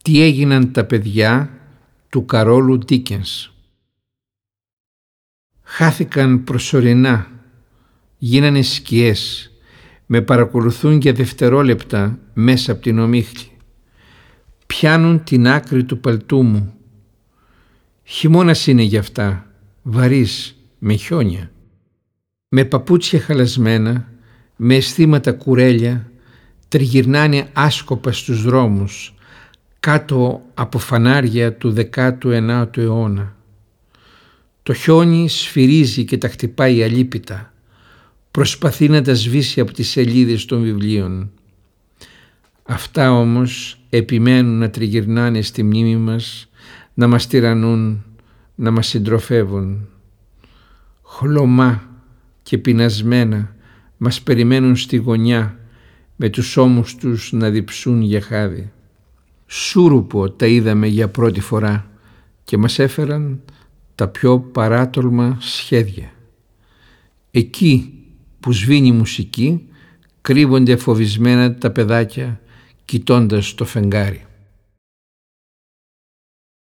Τι έγιναν τα παιδιά του Καρόλου Ντίκενς. Χάθηκαν προσωρινά, γίνανε σκιές, με παρακολουθούν για δευτερόλεπτα μέσα από την ομίχλη. Πιάνουν την άκρη του παλτού μου. Χειμώνας είναι γι' αυτά, βαρύς, με χιόνια. Με παπούτσια χαλασμένα, με αισθήματα κουρέλια, τριγυρνάνε άσκοπα στους δρόμους, κάτω από φανάρια του 19ου αιώνα. Το χιόνι σφυρίζει και τα χτυπάει αλίπητα, προσπαθεί να τα σβήσει από τις σελίδες των βιβλίων. Αυτά όμως επιμένουν να τριγυρνάνε στη μνήμη μας, να μας τυραννούν, να μας συντροφεύουν. Χλωμά και πεινασμένα μας περιμένουν στη γωνιά, με τους ώμους τους να διψούν για χάδι. Σούρουπο τα είδαμε για πρώτη φορά και μας έφεραν τα πιο παράτολμα σχέδια. Εκεί που σβήνει η μουσική κρύβονται φοβισμένα τα παιδάκια κοιτώντας το φεγγάρι.